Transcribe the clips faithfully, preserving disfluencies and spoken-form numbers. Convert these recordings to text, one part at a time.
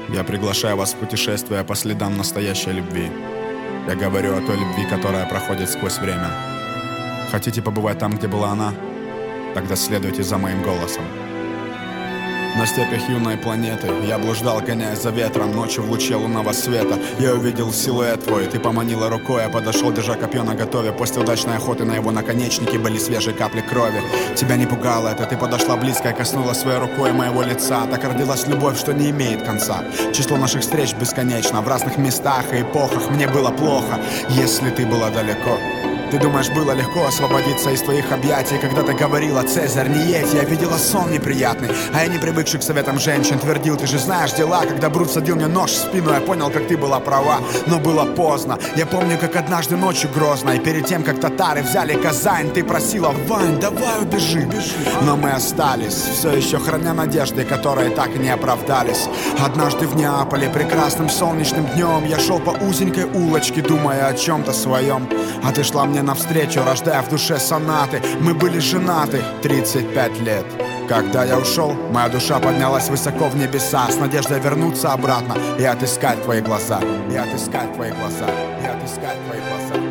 Я приглашаю вас в путешествие по следам настоящей любви. Я говорю о той любви, которая проходит сквозь время. Хотите побывать там, где была она? Тогда следуйте за моим голосом. На степях юной планеты я блуждал, гоняясь за ветром. Ночью в луче лунного света я увидел силуэт твой. Ты поманила рукой, я подошел, держа копье наготове. После удачной охоты на его наконечнике были свежие капли крови. Тебя не пугало это, ты подошла близко и коснулась своей рукой моего лица. Так родилась любовь, что не имеет конца. Число наших встреч бесконечно. В разных местах и эпохах мне было плохо, если ты была далеко. Ты думаешь, было легко освободиться из твоих объятий, когда ты говорила: «Цезарь, не едь». Я видела сон неприятный, а я, не привыкший к советам женщин, твердил: «Ты же знаешь дела». Когда Брут садил мне нож в спину, я понял, как ты была права, но было поздно. Я помню, как однажды ночью грозно, и перед тем, как татары взяли Казань, ты просила: «Вань, давай убежи». Но мы остались, все еще храня надежды, которые так и не оправдались. Однажды в Неаполе, прекрасным солнечным днем, я шел по узенькой улочке, думая о чем-то своем. А ты шла мне навстречу, рождая в душе сонаты. Мы были женаты тридцать пять лет. Когда я ушел, моя душа поднялась высоко в небеса, с надеждой вернуться обратно и отыскать твои глаза, и отыскать твои глаза, и отыскать твои глаза.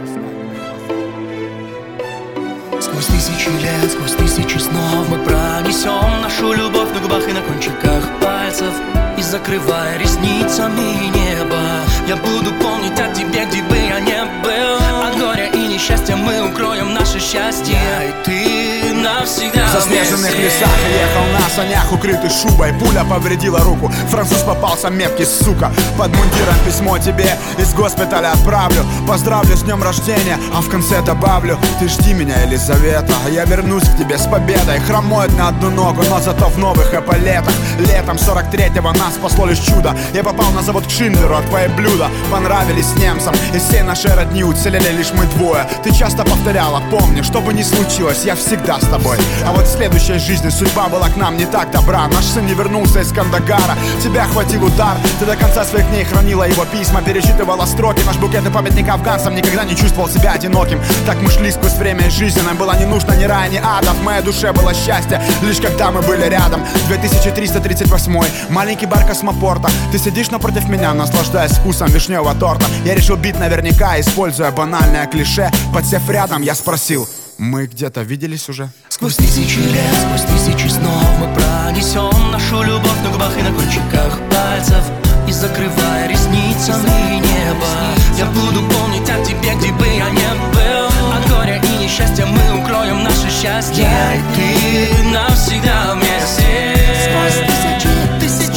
Сквозь тысячи лет, сквозь тысячи снов мы пронесем нашу любовь на губах и на кончиках пальцев. И закрывая ресницами небо, я буду помнить о тебе, где бы я не был. От горя и несчастья мы укроем наше счастье, и ты навсегда. В заснеженных лесах ехал на санях, укрытый шубой. Пуля повредила руку, француз попался меткий, сука. Под мундиром письмо тебе из госпиталя отправлю. Поздравлю с днем рождения, а в конце добавлю: ты жди меня, Елизавета, я вернусь к тебе с победой. Хромоет на одну ногу, но зато в новых эполетах. Летом сорок третьего нас спасло лишь чудо. Я попал на завод к Шиндлеру, а твои блюда понравились немцам. Из всей нашей родни уцелели лишь мы двое. Ты часто повторяла: помни, что бы ни случилось, я всегда с тобой. А вот в следующей жизни судьба была к нам не так добра. Наш сын не вернулся из Кандагара, тебя хватил удар. Ты до конца своих дней хранила его письма, перечитывала строки. Наш букет и памятник афганцам, никогда не чувствовал себя одиноким. Так мы шли сквозь время и жизнь, нам было не нужно ни рая, ни ада. В моей душе было счастье, лишь когда мы были рядом. две тысячи триста тридцать восьмой, маленький бар космопорта. Ты сидишь напротив меня, наслаждаясь вкусом вишневого торта. Я решил бить наверняка, используя банальное клише. Подсев рядом, я спросил: мы где-то виделись уже? Сквозь тысячи лет, сквозь тысячи снов мы пронесем нашу любовь на губах и на кончиках пальцев. И закрывая ресницами небо, я буду помнить о тебе, где бы я не был. От горя и несчастья мы укроем наше счастье, и ты навсегда вместе. Сквозь тысячи, тысячи,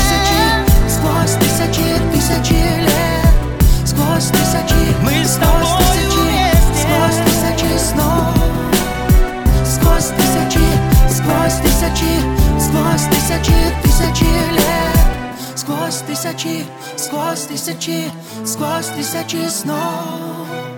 сквозь тысячи, тысячи лет, сквозь тысячи, мы с тобой вместе. сквозь тысячи снов, сквозь тысячи, сквозь тысячи, сквозь тысячи, тысячи лет, сквозь тысячи, сквозь тысячи, сквозь тысячи снов.